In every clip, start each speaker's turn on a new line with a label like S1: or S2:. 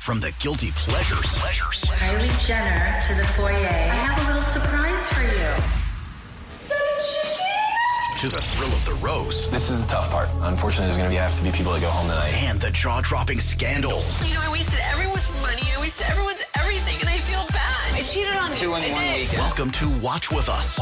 S1: from the guilty pleasures.
S2: Kylie Jenner to the foyer. I have a little surprise for you.
S1: To the thrill of the roast.
S3: This is the tough part. Unfortunately, there's going to have to be people that go home tonight.
S1: And the jaw-dropping scandals.
S4: You know, I wasted everyone's money. I wasted everyone's everything, and I feel bad. I cheated on
S3: 2 in 1 weekend.
S1: Welcome to Watch With Us.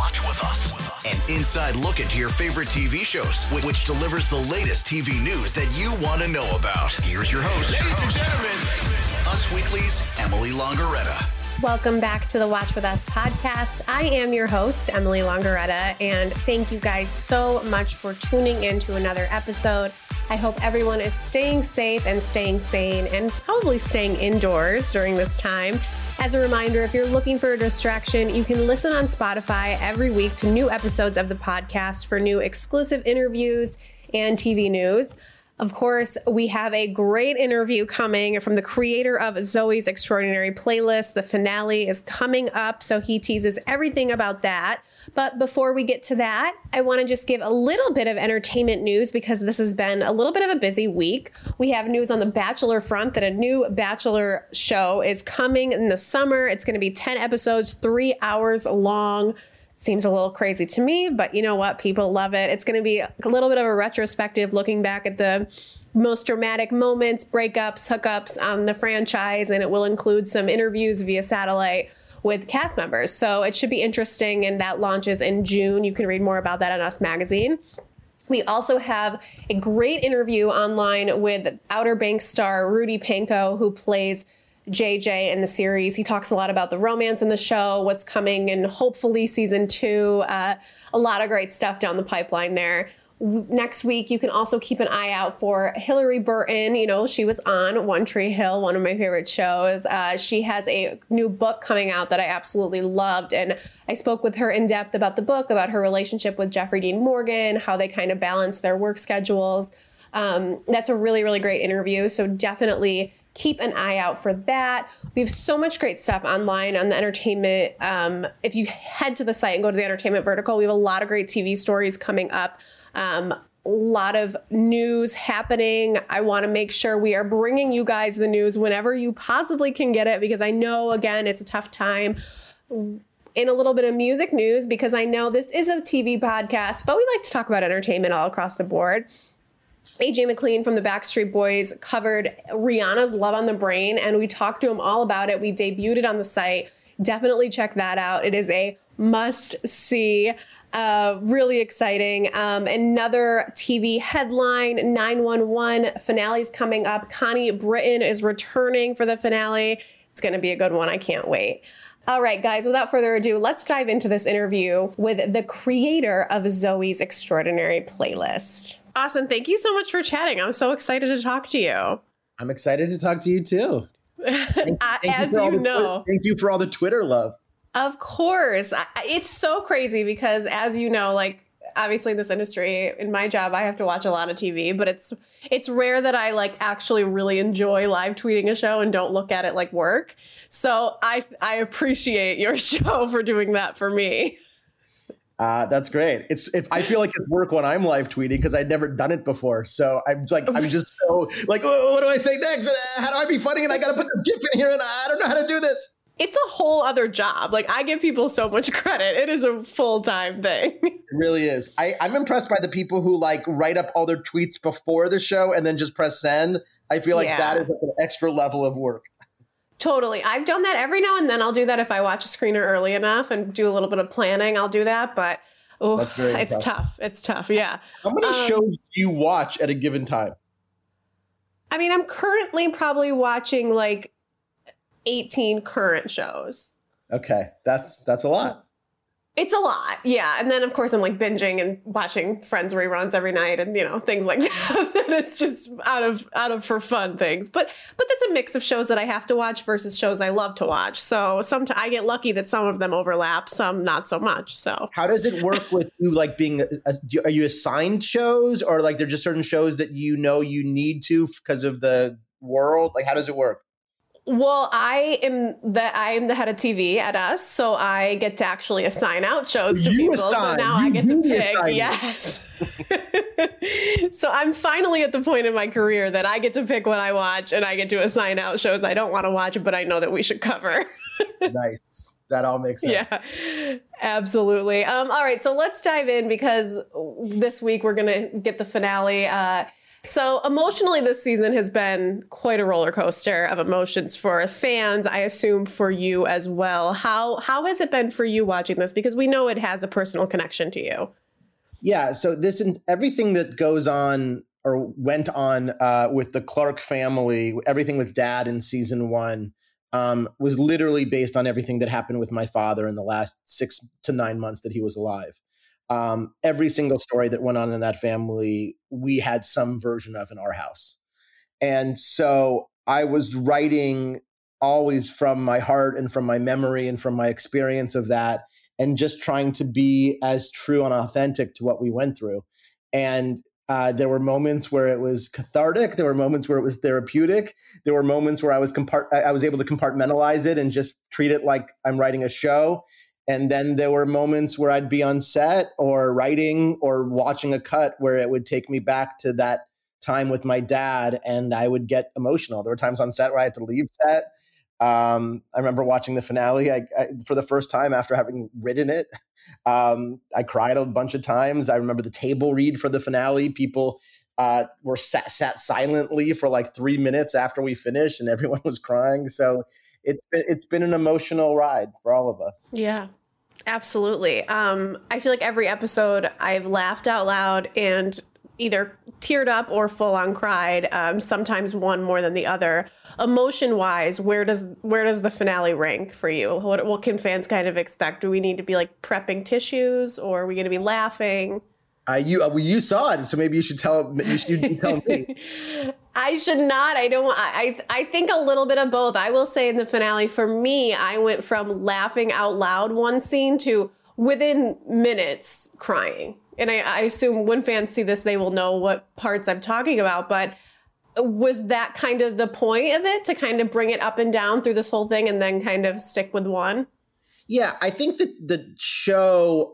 S1: An inside look into your favorite TV shows, which delivers the latest TV news that you want to know about. Here's your host. Ladies and gentlemen, Us Weekly's Emily Longaretta.
S5: Welcome back to the Watch With Us podcast. I am your host, Emily Longaretta, and thank you guys so much for tuning in to another episode. I hope everyone is staying safe and staying sane and probably staying indoors during this time. As a reminder, if you're looking for a distraction, you can listen on Spotify every week to new episodes of the podcast for new exclusive interviews and TV news. Of course, we have a great interview coming from the creator of Zoey's Extraordinary Playlist. The finale is coming up, so he teases everything about that. But before we get to that, I want to just give a little bit of entertainment news because this has been a little bit of a busy week. We have news on the Bachelor front that a new Bachelor show is coming in the summer. It's going to be 10 episodes, 3 hours long. Seems a little crazy to me, but you know what? People love it. It's going to be a little bit of a retrospective looking back at the most dramatic moments, breakups, hookups on the franchise, and it will include some interviews via satellite with cast members. So it should be interesting, and that launches in June. You can read more about that on Us Magazine. We also have a great interview online with Outer Banks star Rudy Panko, who plays JJ in the series. He talks a lot about the romance in the show, what's coming, and hopefully season 2. A lot of great stuff down the pipeline there. Next week, you can also keep an eye out for Hillary Burton. You know, she was on One Tree Hill, one of my favorite shows. She has a new book coming out that I absolutely loved. And I spoke with her in depth about the book, about her relationship with Jeffrey Dean Morgan, how they kind of balance their work schedules. That's a really, really great interview. So definitely keep an eye out for that. We have so much great stuff online on the entertainment. If you head to the site and go to the entertainment vertical, we have a lot of great TV stories coming up. A lot of news happening. I want to make sure we are bringing you guys the news whenever you possibly can get it, because I know, again, it's a tough time. In a little bit of music news, because I know this is a TV podcast, but we like to talk about entertainment all across the board. AJ McLean from the Backstreet Boys covered Rihanna's Love on the Brain, and we talked to him all about it. We debuted it on the site. Definitely check that out. It is a must-see. Really exciting. Another TV headline, 911 finale's coming up. Connie Britton is returning for the finale. It's going to be a good one. I can't wait. All right, guys, without further ado, let's dive into this interview with the creator of Zoey's Extraordinary Playlist. Austin, thank you so much for chatting. I'm so excited to talk to you.
S6: I'm excited to talk to you too.
S5: As you know.
S6: Thank you for all the Twitter love.
S5: Of course. It's so crazy because, as you know, like, obviously in this industry, in my job, I have to watch a lot of TV, but it's rare that I like actually really enjoy live tweeting a show and don't look at it like work. So I appreciate your show for doing that for me.
S6: That's great. I feel like it's work when I'm live tweeting because I'd never done it before. So I'm just so like, oh, what do I say next? How do I be funny? And I got to put this GIF in here and I don't know how to do this.
S5: It's a whole other job. Like, I give people so much credit. It is a full-time thing.
S6: It really is. I'm impressed by the people who like write up all their tweets before the show and then just press send. I feel like that is like an extra level of work.
S5: Totally. I've done that every now and then. I'll do that if I watch a screener early enough and do a little bit of planning. I'll do that. But it's tough. It's tough. Yeah.
S6: How many shows do you watch at a given time?
S5: I mean, I'm currently probably watching like 18 current shows.
S6: Okay. That's a lot.
S5: It's a lot. Yeah. And then of course I'm like binging and watching Friends reruns every night and, you know, things like that. It's just out of for fun things. But that's a mix of shows that I have to watch versus shows I love to watch. So sometimes I get lucky that some of them overlap, some not so much. So
S6: how does it work with you, like being, are you assigned shows or like they're just certain shows that you know you need to because of the world? Like, how does it work?
S5: Well, I am the head of TV at us, so I get to actually assign out shows to people. So now I get to pick. Yes. So I'm finally at the point in my career that I get to pick what I watch, and I get to assign out shows I don't want to watch, but I know that we should cover.
S6: Nice. That all makes sense.
S5: Yeah, absolutely. All right, so let's dive in because this week we're going to get the finale. So emotionally, this season has been quite a roller coaster of emotions for fans. I assume for you as well. How has it been for you watching this? Because we know it has a personal connection to you.
S6: Yeah. So everything that goes on or went on with the Clark family, everything with Dad in season 1, was literally based on everything that happened with my father in the last 6 to 9 months that he was alive. Every single story that went on in that family, we had some version of in our house. And so I was writing always from my heart and from my memory and from my experience of that, and just trying to be as true and authentic to what we went through. And there were moments where it was cathartic. There were moments where it was therapeutic. There were moments where I was able to compartmentalize it and just treat it like I'm writing a show. And then there were moments where I'd be on set or writing or watching a cut where it would take me back to that time with my dad, and I would get emotional. There were times on set where I had to leave set. I remember watching the finale I for the first time after having written it. I cried a bunch of times. I remember the table read for the finale. People were sat silently for like 3 minutes after we finished, and everyone was crying. So it's been an emotional ride for all of us.
S5: Yeah, absolutely. I feel like every episode I've laughed out loud and either teared up or full on cried. Sometimes one more than the other. Emotion wise, where does the finale rank for you? What can fans kind of expect? Do we need to be like prepping tissues, or are we going to be laughing?
S6: You saw it, so maybe you should tell me.
S5: I should not. I don't. I think a little bit of both. I will say in the finale, for me, I went from laughing out loud one scene to within minutes crying. And I assume when fans see this, they will know what parts I'm talking about. But was that kind of the point of it, to kind of bring it up and down through this whole thing and then kind of stick with one? Yeah,
S6: I think that the show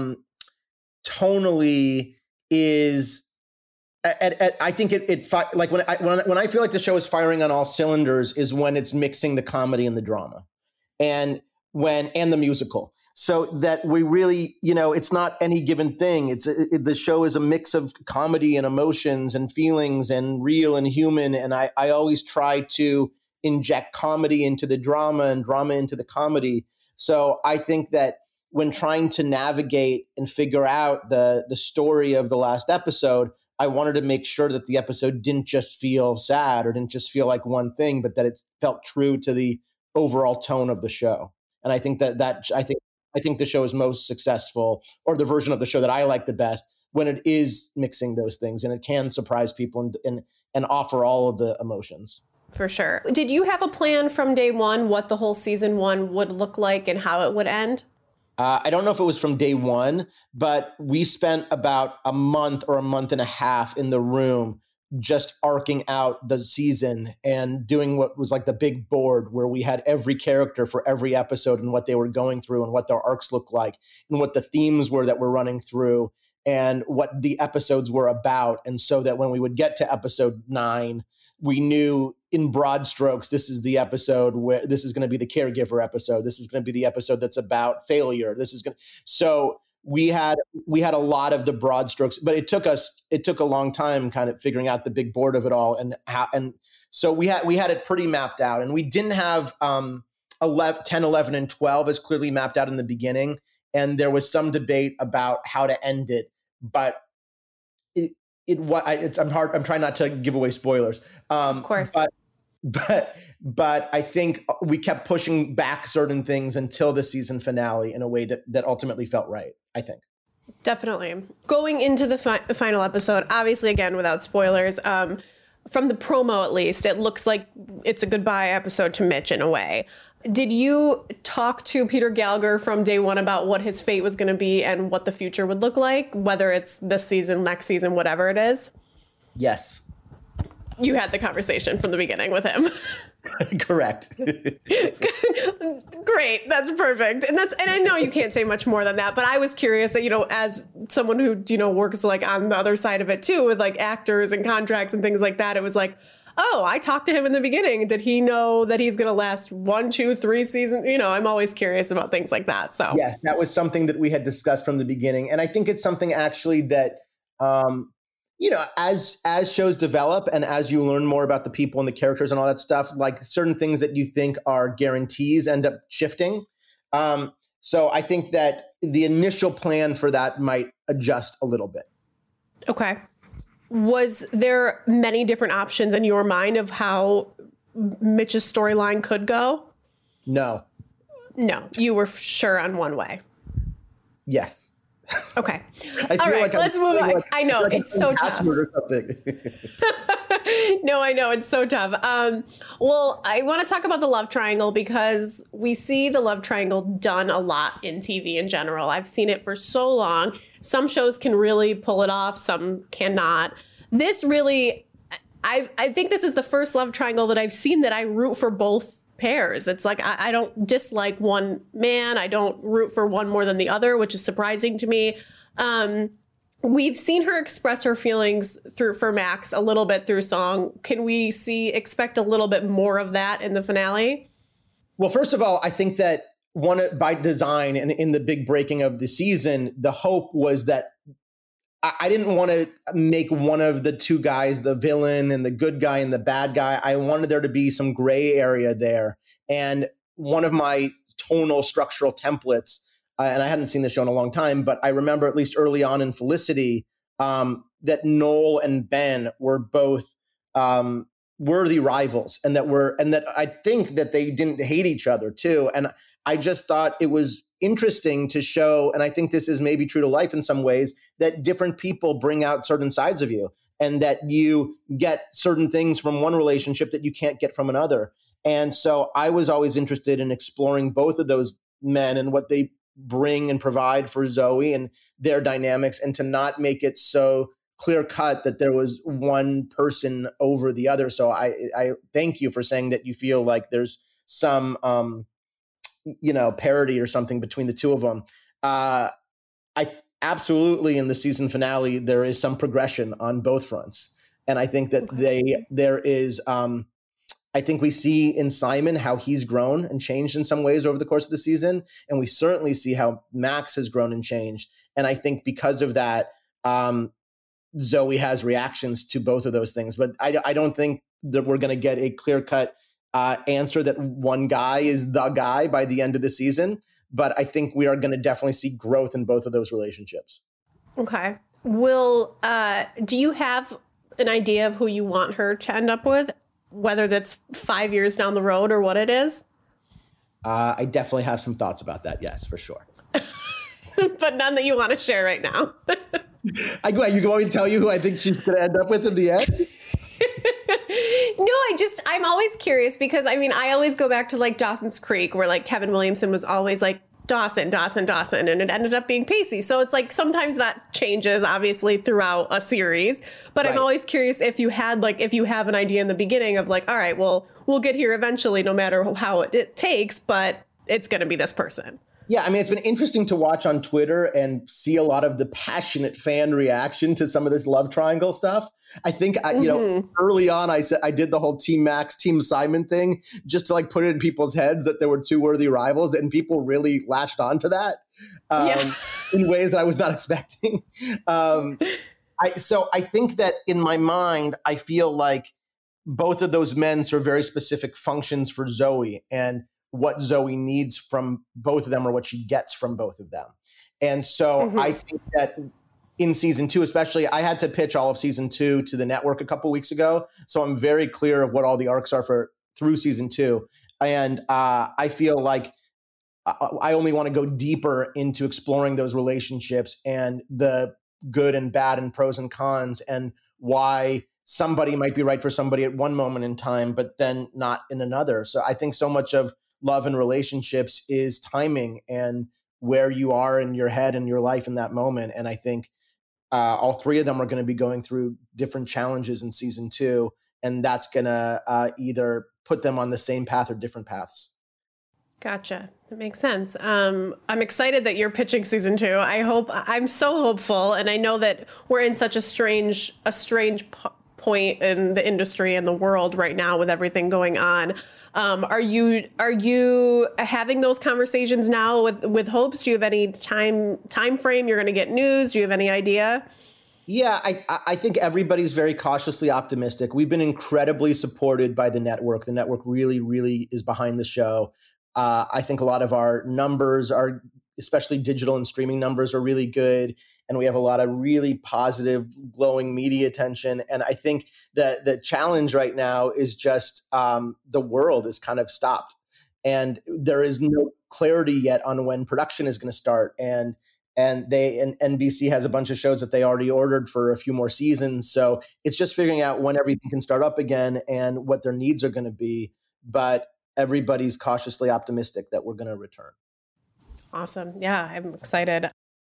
S6: tonally is I think it like when I feel like the show is firing on all cylinders is when it's mixing the comedy and the drama and the musical, so that we really, it's not any given thing. The show is a mix of comedy and emotions and feelings and real and human, and I always try to inject comedy into the drama and drama into the comedy. So I think that when trying to navigate and figure out the story of the last episode, I wanted to make sure that the episode didn't just feel sad or didn't just feel like one thing, but that it felt true to the overall tone of the show. And I think I think the show is most successful, or the version of the show that I like the best, when it is mixing those things and it can surprise people and offer all of the emotions.
S5: For sure. Did you have a plan from day one what the whole season 1 would look like and how it would end?
S6: I don't know if it was from day one, but we spent about a month or a month and a half in the room just arcing out the season and doing what was like the big board where we had every character for every episode and what they were going through and what their arcs looked like and what the themes were that we're running through and what the episodes were about. And so that when we would get to episode 9, we knew in broad strokes, this is the episode where this is going to be the caregiver episode. This is going to be the episode that's about failure. So we had a lot of the broad strokes, but it took a long time kind of figuring out the big board of it all. And so we had it pretty mapped out, and we didn't have 10, 11, and 12 as clearly mapped out in the beginning. And there was some debate about how to end it, but I'm trying not to give away spoilers.
S5: Of course.
S6: But I think we kept pushing back certain things until the season finale in a way that ultimately felt right, I think.
S5: Definitely. Going into the final episode, obviously, again, without spoilers, from the promo at least, it looks like it's a goodbye episode to Mitch in a way. Did you talk to Peter Gallagher from day one about what his fate was going to be and what the future would look like, whether it's this season, next season, whatever it is?
S6: Yes.
S5: You had the conversation from the beginning with him.
S6: Correct.
S5: Great. That's perfect. And I know you can't say much more than that, but I was curious that, as someone who, works like on the other side of it too, with like actors and contracts and things like that. It was like, oh, I talked to him in the beginning. Did he know that he's going to last 1, 2, 3 seasons? I'm always curious about things like that. So
S6: yes, that was something that we had discussed from the beginning. And I think it's something actually that, as shows develop and as you learn more about the people and the characters and all that stuff, like certain things that you think are guarantees end up shifting. So I think that the initial plan for that might adjust a little bit.
S5: Okay. Was there many different options in your mind of how Mitch's storyline could go?
S6: No.
S5: You were sure on one way.
S6: Yes.
S5: Okay.
S6: All right,
S5: let's move on. I know it's so tough.
S6: Or something.
S5: No, I know it's so tough. Well, I want to talk about the love triangle because we see the love triangle done a lot in TV in general. I've seen it for so long. Some shows can really pull it off. Some cannot. This really, I think this is the first love triangle that I've seen that I root for both pairs. It's like I don't dislike one man. I don't root for one more than the other, which is surprising to me. We've seen her express her feelings for Max a little bit through song. Can we expect a little bit more of that in the finale?
S6: Well, first of all, I think that by design and in the big breaking of the season, the hope was that I didn't want to make one of the two guys the villain and the good guy and the bad guy. I wanted there to be some gray area there. And one of my tonal structural templates, and I hadn't seen the show in a long time, but I remember at least early on in Felicity that Noel and Ben were both worthy rivals, and that I think that they didn't hate each other too. And I just thought it was interesting to show, and I think this is maybe true to life in some ways, that different people bring out certain sides of you, and that you get certain things from one relationship that you can't get from another. And so I was always interested in exploring both of those men and what they bring and provide for Zoe and their dynamics, and to not make it so clear cut that there was one person over the other. So I thank you for saying that you feel like there's some parity or something between the two of them. I absolutely, in the season finale, there is some progression on both fronts. And I think that there is, I think we see in Simon how he's grown and changed in some ways over the course of the season. And we certainly see how Max has grown and changed. And I think because of that, Zoe has reactions to both of those things. But I don't think that we're going to get a clear-cut answer that one guy is the guy by the end of the season. But I think we are going to definitely see growth in both of those relationships.
S5: Okay. Do you have an idea of who you want her to end up with, whether that's 5 years down the road or what it is?
S6: I definitely have some thoughts about that. Yes, for sure.
S5: But none that you want to share right now.
S6: You want me to tell you who I think she's going to end up with in the end?
S5: No, I'm always curious because, I always go back to like Dawson's Creek, where like Kevin Williamson was always like Dawson, and it ended up being Pacey. So it's like sometimes that changes obviously throughout a series, but right. I'm always curious if you have an idea in the beginning of like, all right, well, we'll get here eventually no matter how it takes, but it's going to be this person.
S6: Yeah, it's been interesting to watch on Twitter and see a lot of the passionate fan reaction to some of this love triangle stuff. I think, early on, I said I did the whole Team Max, Team Simon thing just to like put it in people's heads that there were two worthy rivals, and people really latched onto that in ways that I was not expecting. So I think that in my mind, I feel like both of those men serve very specific functions for Zoe, and what Zoe needs from both of them or what she gets from both of them. And so I think that in season 2, especially, I had to pitch all of season 2 to the network a couple weeks ago. So I'm very clear of what all the arcs are through season 2. And I feel like I only want to go deeper into exploring those relationships and the good and bad and pros and cons, and why somebody might be right for somebody at one moment in time, but then not in another. So I think so much of love and relationships is timing and where you are in your head and your life in that moment. And I think all three of them are going to be going through different challenges in season 2. and that's going to either put them on the same path or different paths.
S5: Gotcha. That makes sense. I'm excited that you're pitching season 2. I'm so hopeful. And I know that we're in such a strange point in the industry and the world right now with everything going on. Are you having those conversations now with hopes? Do you have any time frame you're going to get news? Do you have any idea?
S6: Yeah, I think everybody's very cautiously optimistic. We've been incredibly supported by the network. The network really, really is behind the show. I think a lot of our numbers are, especially digital and streaming numbers, are really good. And we have a lot of really positive, glowing media attention. And I think that the challenge right now is just the world is kind of stopped. And there is no clarity yet on when production is going to start. And NBC has a bunch of shows that they already ordered for a few more seasons. So it's just figuring out when everything can start up again and what their needs are going to be. But everybody's cautiously optimistic that we're going to return.
S5: Awesome. Yeah, I'm excited.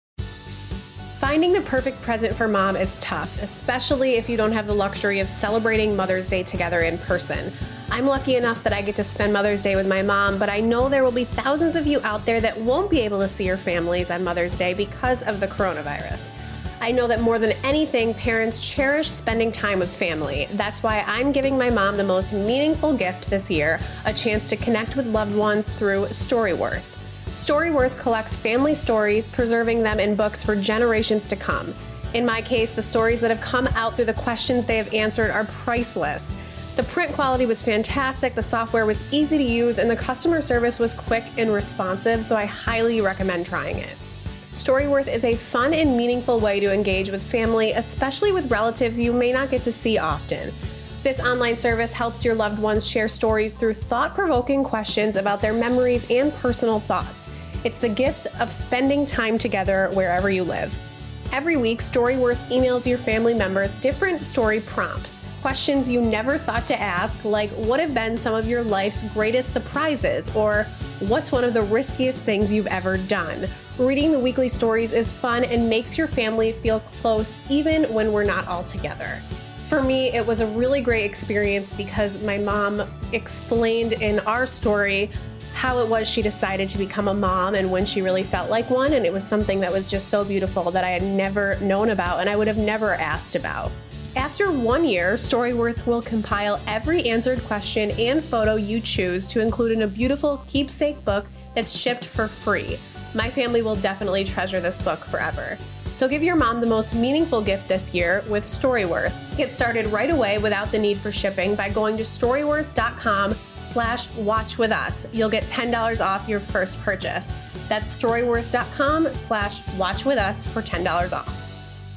S5: Finding the perfect present for mom is tough, especially if you don't have the luxury of celebrating Mother's Day together in person. I'm lucky enough that I get to spend Mother's Day with my mom, but I know there will be thousands of you out there that won't be able to see your families on Mother's Day because of the coronavirus. I know that more than anything, parents cherish spending time with family. That's why I'm giving my mom the most meaningful gift this year, a chance to connect with loved ones through Storyworth. Storyworth collects family stories, preserving them in books for generations to come. In my case, the stories that have come out through the questions they have answered are priceless. The print quality was fantastic, the software was easy to use, and the customer service was quick and responsive, so I highly recommend trying it. Storyworth is a fun and meaningful way to engage with family, especially with relatives you may not get to see often. This online service helps your loved ones share stories through thought-provoking questions about their memories and personal thoughts. It's the gift of spending time together wherever you live. Every week, Storyworth emails your family members different story prompts, questions you never thought to ask, like what have been some of your life's greatest surprises, or what's one of the riskiest things you've ever done. Reading the weekly stories is fun and makes your family feel close even when we're not all together. For me, it was a really great experience because my mom explained in our story how it was she decided to become a mom and when she really felt like one. And it was something that was just so beautiful that I had never known about and I would have never asked about. After 1 year, Storyworth will compile every answered question and photo you choose to include in a beautiful keepsake book that's shipped for free. My family will definitely treasure this book forever. So give your mom the most meaningful gift this year with Storyworth. Get started right away without the need for shipping by going to storyworth.com/watchwithus. You'll get $10 off your first purchase. That's storyworth.com/watchwithus for $10 off.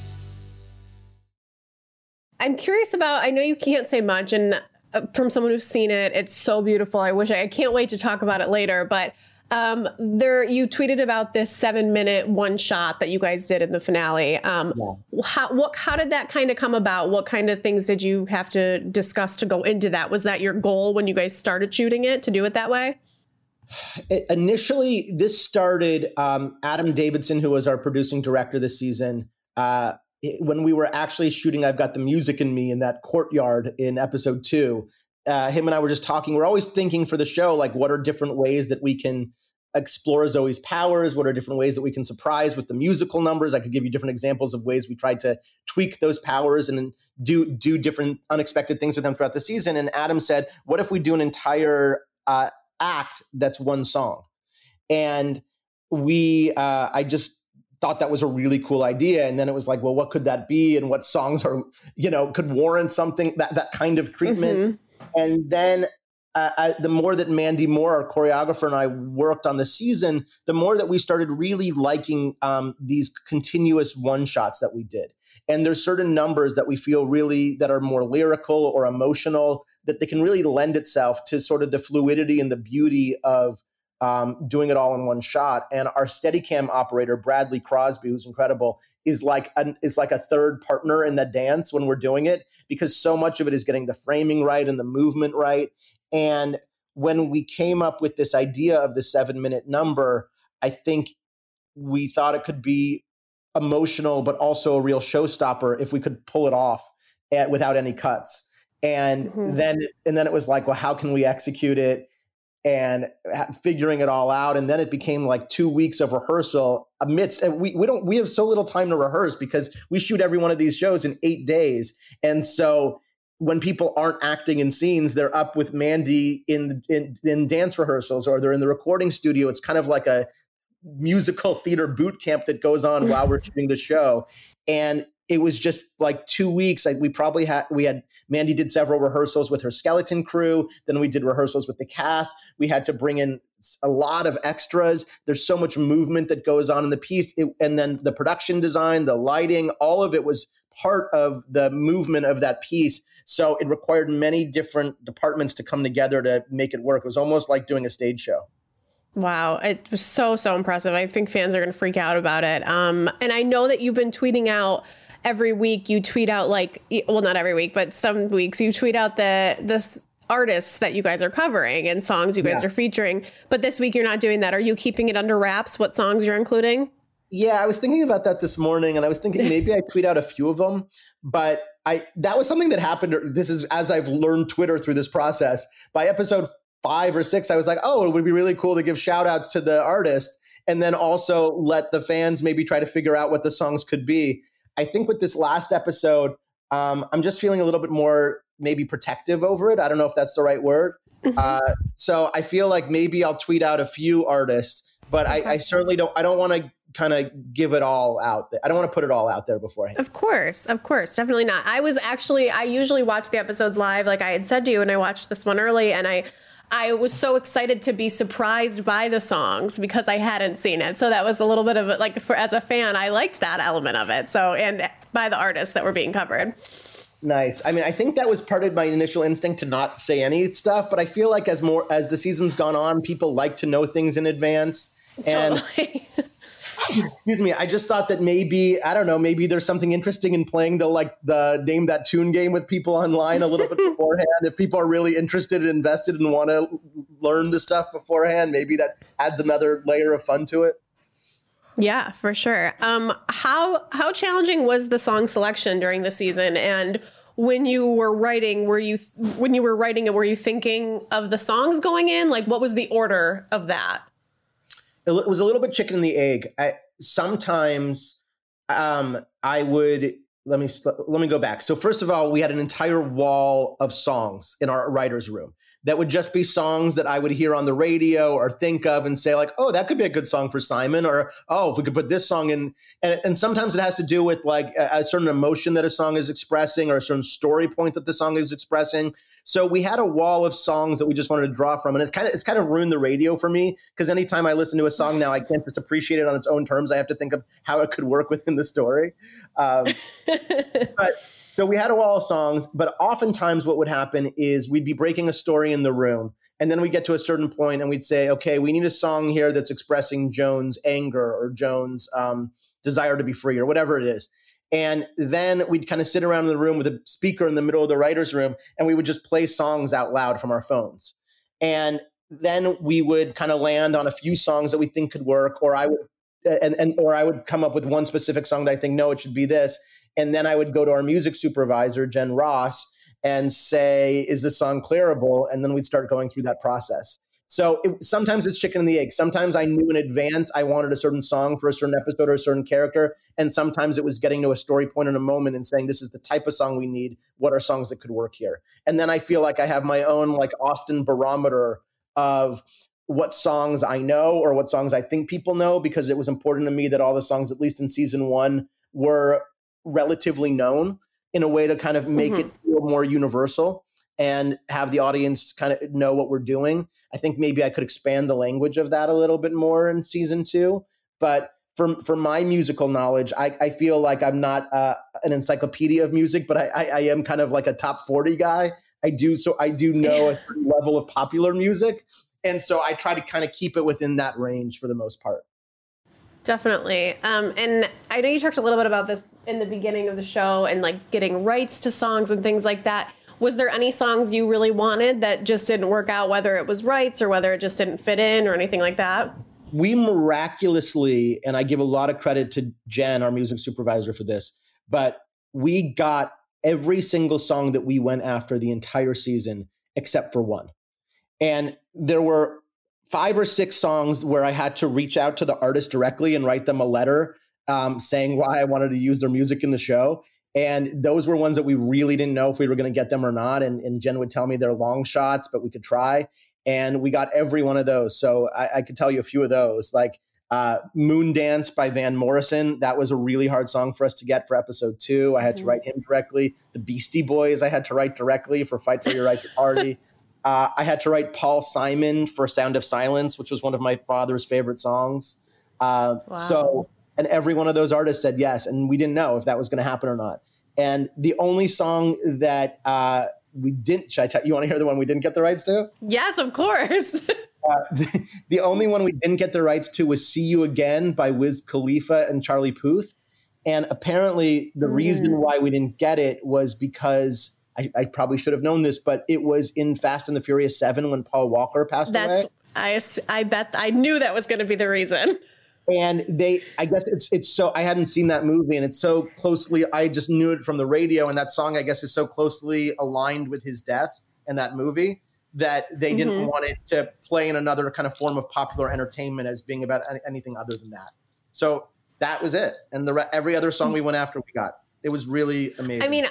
S5: I'm curious about, I know you can't say much, and from someone who's seen it, it's so beautiful. I can't wait to talk about it later, but you tweeted about this 7-minute one shot that you guys did in the finale. How did that kind of come about? What kind of things did you have to discuss to go into that? Was that your goal when you guys started shooting it, to do it that way?
S6: Initially, this started, Adam Davidson, who was our producing director this season, when we were actually shooting I've Got the Music in Me in that courtyard in episode 2, him and I were just talking. We're always thinking for the show, like, what are different ways that we can explore Zoe's powers? What are different ways that we can surprise with the musical numbers? I could give you different examples of ways we tried to tweak those powers and do different unexpected things with them throughout the season. And Adam said, what if we do an entire act that's one song? And I just thought that was a really cool idea. And then it was like, well, what could that be? And what songs are, could warrant something, that kind of treatment. Mm-hmm. And then the more that Mandy Moore, our choreographer, and I worked on the season, the more that we started really liking these continuous one-shots that we did. And there's certain numbers that we feel really that are more lyrical or emotional, that they can really lend itself to sort of the fluidity and the beauty of doing it all in one shot. And our Steadicam operator, Bradley Crosby, who's incredible, is like a third partner in the dance when we're doing it, because so much of it is getting the framing right and the movement right. And when we came up with this idea of the 7-minute number, I think we thought it could be emotional, but also a real showstopper if we could pull it off without any cuts. And then it was like, well, how can we execute it? And figuring it all out. And then it became like 2 weeks of rehearsal amidst, and we have so little time to rehearse because we shoot every one of these shows in 8 days. And so when people aren't acting in scenes, they're up with Mandy in dance rehearsals, or they're in the recording studio. It's kind of like a musical theater boot camp that goes on while we're shooting the show. And it was just like 2 weeks. We had Mandy did several rehearsals with her skeleton crew. Then we did rehearsals with the cast. We had to bring in a lot of extras. There's so much movement that goes on in the piece. And then the production design, the lighting, all of it was part of the movement of that piece. So it required many different departments to come together to make it work. It was almost like doing a stage show.
S5: Wow. It was so impressive. I think fans are going to freak out about it. And I know that you've been tweeting out every week. You tweet out not every week, but some weeks you tweet out the artists that you guys are covering and songs you guys are featuring. But this week you're not doing that. Are you keeping it under wraps what songs you're including?
S6: Yeah, I was thinking about that this morning, and I was thinking maybe I tweet out a few of them, but that was something that happened. This is as I've learned Twitter through this process. By episode 5 or 6, I was like, oh, it would be really cool to give shout outs to the artist and then also let the fans maybe try to figure out what the songs could be. I think with this last episode, I'm just feeling a little bit more maybe protective over it. I don't know if that's the right word. So I feel like maybe I'll tweet out a few artists, but I certainly don't want to kind of give it all out there. I don't want to put it all out there beforehand. Of course.
S5: Definitely not. I usually watch the episodes live, like I had said to you, and I watched this one early, and I was so excited to be surprised by the songs because I hadn't seen it. So that was a little bit of it, as a fan, I liked that element of it. So, and by the artists that were being covered.
S6: Nice. I mean, I think that was part of my initial instinct to not say any stuff, but I feel like as the season's gone on, people like to know things in advance.
S5: Totally.
S6: And excuse me, I just thought that maybe there's something interesting in playing the Name That Tune game with people online a little bit beforehand. If people are really interested and invested and want to learn the stuff beforehand, maybe that adds another layer of fun to it.
S5: Yeah, for sure. How challenging was the song selection during the season? And when you were writing, were you thinking of the songs going in? Like, what was the order of that?
S6: It was a little bit chicken and the egg. Sometimes I would, let me go back. So first of all, we had an entire wall of songs in our writer's room that would just be songs that I would hear on the radio or think of and say like, oh, that could be a good song for Simon, or, oh, if we could put this song in. And sometimes it has to do with like a certain emotion that a song is expressing or a certain story point that the song is expressing. So we had a wall of songs that we just wanted to draw from. And it's kind of ruined the radio for me, because anytime I listen to a song now, I can't just appreciate it on its own terms. I have to think of how it could work within the story. So we had a wall of songs, but oftentimes what would happen is we'd be breaking a story in the room, and then we get to a certain point and we'd say, okay, we need a song here that's expressing Joan's anger or Joan's desire to be free or whatever it is. And then we'd kind of sit around in the room with a speaker in the middle of the writer's room, and we would just play songs out loud from our phones. And then we would kind of land on a few songs that we think could work, or I would come up with one specific song that I think, no, it should be this. And then I would go to our music supervisor, Jen Ross, and say, is this song clearable? And then we'd start going through that process. So sometimes it's chicken and the egg. Sometimes I knew in advance I wanted a certain song for a certain episode or a certain character. And sometimes it was getting to a story point in a moment and saying, this is the type of song we need. What are songs that could work here? And then I feel like I have my own like Austin barometer of what songs I know or what songs I think people know, because it was important to me that all the songs, at least in season 1, were relatively known in a way to kind of make it feel more universal and have the audience kind of know what we're doing. I think maybe I could expand the language of that a little bit more in season 2. But for my musical knowledge, I feel like I'm not an encyclopedia of music, but I am kind of like a top 40 guy. I do know a certain level of popular music. And so I try to kind of keep it within that range for the most part.
S5: Definitely. And I know you talked a little bit about this in the beginning of the show and like getting rights to songs and things like that. Was there any songs you really wanted that just didn't work out, whether it was rights or whether it just didn't fit in or anything like that?
S6: We miraculously, and I give a lot of credit to Jen, our music supervisor, for this, but we got every single song that we went after the entire season, except for one. And there were 5 or 6 songs where I had to reach out to the artist directly and write them a letter saying why I wanted to use their music in the show. And those were ones that we really didn't know if we were going to get them or not. And Jen would tell me they're long shots, but we could try. And we got every one of those. So I could tell you a few of those, like Moon Dance by Van Morrison. That was a really hard song for us to get for episode 2. I had to write him directly. The Beastie Boys I had to write directly for Fight for Your Right to Party. I had to write Paul Simon for Sound of Silence, which was one of my father's favorite songs. So, and every one of those artists said yes. And we didn't know if that was going to happen or not. And the only song that we didn't, should I tell you want to hear the one we didn't get the rights to?
S5: Yes, of course.
S6: The only one we didn't get the rights to was See You Again by Wiz Khalifa and Charlie Puth. And apparently the reason why we didn't get it was because I probably should have known this, but it was in Fast and the Furious 7 when Paul Walker passed away.
S5: I bet I knew that was going to be the reason.
S6: And I guess it's so, I hadn't seen that movie, and it's so closely, I just knew it from the radio, and that song, I guess, is so closely aligned with his death in that movie that they didn't want it to play in another kind of form of popular entertainment as being about anything other than that. So that was it. And every other song we went after, we got. It was really amazing.
S5: I mean,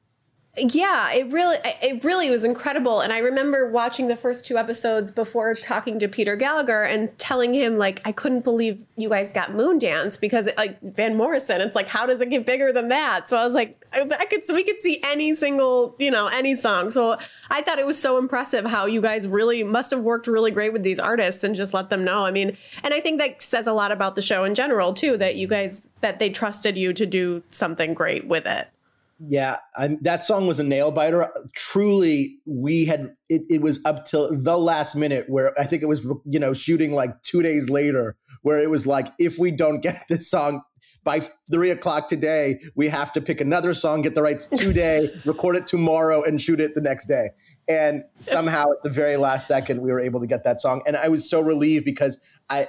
S5: yeah, it really was incredible. And I remember watching the first 2 episodes before talking to Peter Gallagher and telling him, like, I couldn't believe you guys got Moon Dance because like Van Morrison, it's like, how does it get bigger than that? So I was like, we could see any single, any song. So I thought it was so impressive how you guys really must have worked really great with these artists and just let them know. I mean, and I think that says a lot about the show in general too, that you guys, that they trusted you to do something great with it.
S6: Yeah, that song was a nail biter. Truly, we had it was up till the last minute where I think it was, shooting like 2 days later, where it was like, if we don't get this song by 3:00 today, we have to pick another song, get the rights today, record it tomorrow, and shoot it the next day. And somehow at the very last second, we were able to get that song. And I was so relieved because I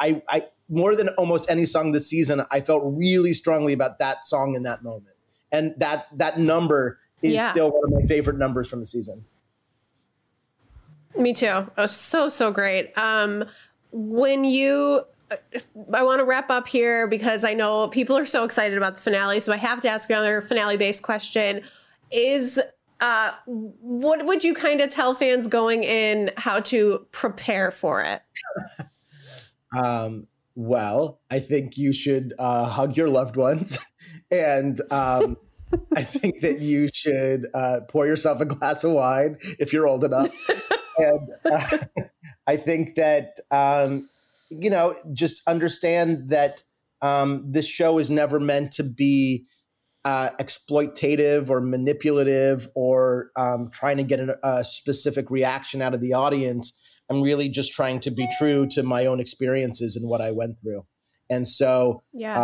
S6: more than almost any song this season, I felt really strongly about that song in that moment. And that number is still one of my favorite numbers from the season.
S5: Me too. It was so great. I want to wrap up here because I know people are so excited about the finale. So I have to ask another finale-based question. What would you kind of tell fans going in how to prepare for it?
S6: Well, I think you should hug your loved ones. And I think that you should pour yourself a glass of wine if you're old enough. And I think that, just understand that this show is never meant to be exploitative or manipulative or trying to get a specific reaction out of the audience. I'm really just trying to be true to my own experiences and what I went through. And so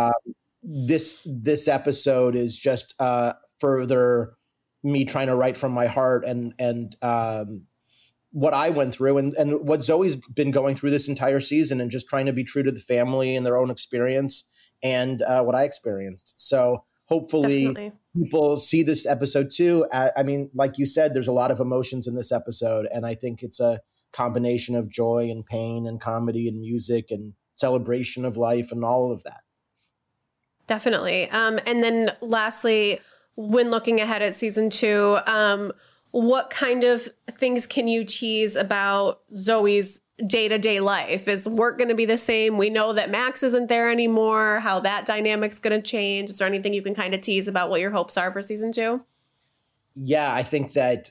S6: this episode is just further me trying to write from my heart and what I went through and what Zoe's been going through this entire season, and just trying to be true to the family and their own experience and what I experienced. So hopefully people see this episode too. I mean, like you said, there's a lot of emotions in this episode, and I think it's a combination of joy and pain and comedy and music and celebration of life and all of that.
S5: Definitely. And then lastly, when looking ahead at season 2, what kind of things can you tease about Zoe's day-to-day life? Is work going to be the same? We know that Max isn't there anymore, how that dynamic's going to change. Is there anything you can kind of tease about what your hopes are for season 2?
S6: Yeah, I think that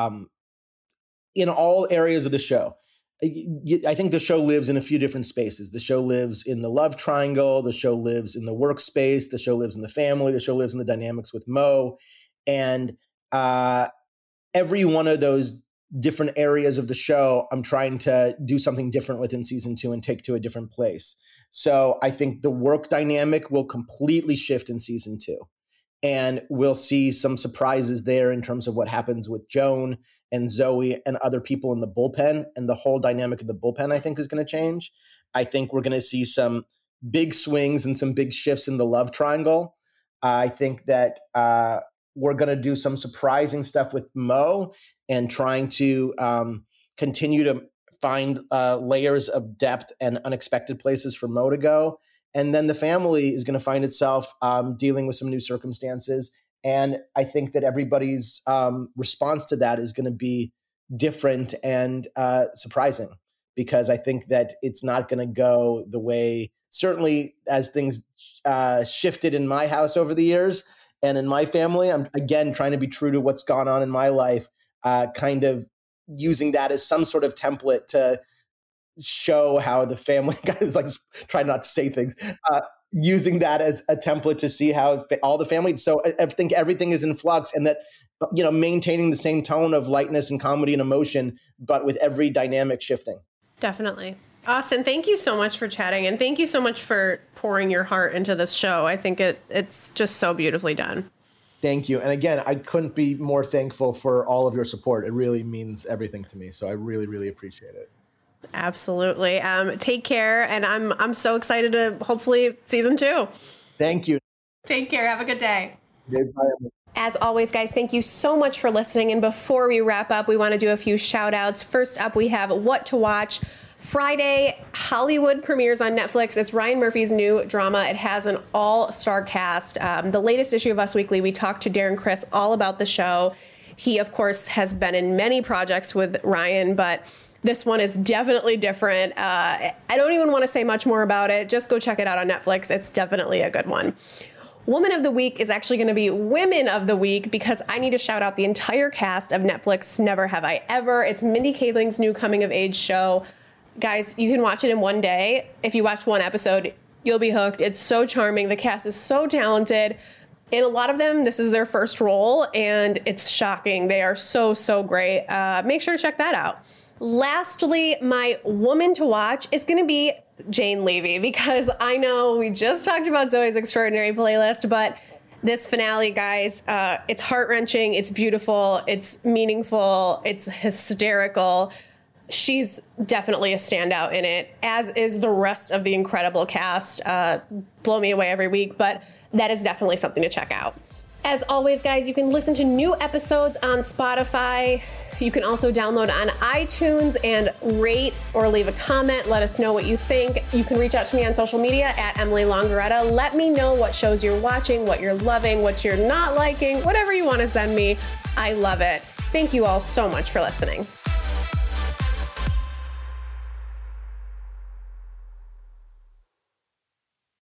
S6: in all areas of the show, I think the show lives in a few different spaces. The show lives in the love triangle. The show lives in the workspace. The show lives in the family. The show lives in the dynamics with Mo. And every one of those different areas of the show, I'm trying to do something different within season 2 and take to a different place. So I think the work dynamic will completely shift in season 2. And we'll see some surprises there in terms of what happens with Joan and Zoe and other people in the bullpen. And the whole dynamic of the bullpen, I think, is going to change. I think we're going to see some big swings and some big shifts in the love triangle. I think that we're going to do some surprising stuff with Mo and trying to continue to find layers of depth and unexpected places for Mo to go. And then the family is going to find itself dealing with some new circumstances. And I think that everybody's response to that is going to be different and surprising, because I think that it's not going to go the way, certainly as things shifted in my house over the years and in my family. I'm, again, trying to be true to what's gone on in my life, kind of using that as some sort of template to show how the family, guys, like, try not to say things, using that as a template to see how all the family. So I think everything is in flux, and that, you know, maintaining the same tone of lightness and comedy and emotion, but with every dynamic shifting.
S5: Definitely. Austin, thank you so much for chatting, and thank you so much for pouring your heart into this show. I think it's just so beautifully done.
S6: Thank you. And again, I couldn't be more thankful for all of your support. It really means everything to me. So I really, really appreciate it.
S5: Absolutely. Take care. And I'm so excited to hopefully season 2.
S6: Thank you.
S5: Take care. Have a good day.
S6: Bye.
S5: As always, guys, thank you so much for listening. And before we wrap up, we want to do a few shout outs. First up, we have What to Watch. Friday, Hollywood premieres on Netflix. It's Ryan Murphy's new drama. It has an all-star cast. The latest issue of Us Weekly, we talked to Darren Criss all about the show. He, of course, has been in many projects with Ryan, but this one is definitely different. I don't even want to say much more about it. Just go check it out on Netflix. It's definitely a good one. Woman of the Week is actually going to be Women of the Week, because I need to shout out the entire cast of Netflix Never Have I Ever. It's Mindy Kaling's new coming-of-age show. Guys, you can watch it in one day. If you watch one episode, you'll be hooked. It's so charming. The cast is so talented. In a lot of them, this is their first role, and it's shocking. They are so, so great. Make sure to check that out. Lastly, my woman to watch is going to be Jane Levy, because I know we just talked about Zoe's Extraordinary Playlist, but this finale, guys, it's heart-wrenching, it's beautiful, it's meaningful, it's hysterical. She's definitely a standout in it, as is the rest of the incredible cast. Blow me away every week, but that is definitely something to check out. As always, guys, you can listen to new episodes on Spotify. You can also download on iTunes and rate or leave a comment. Let us know what you think. You can reach out to me on social media at Emily Longaretta. Let me know what shows you're watching, what you're loving, what you're not liking, whatever you want to send me. I love it. Thank you all so much for listening.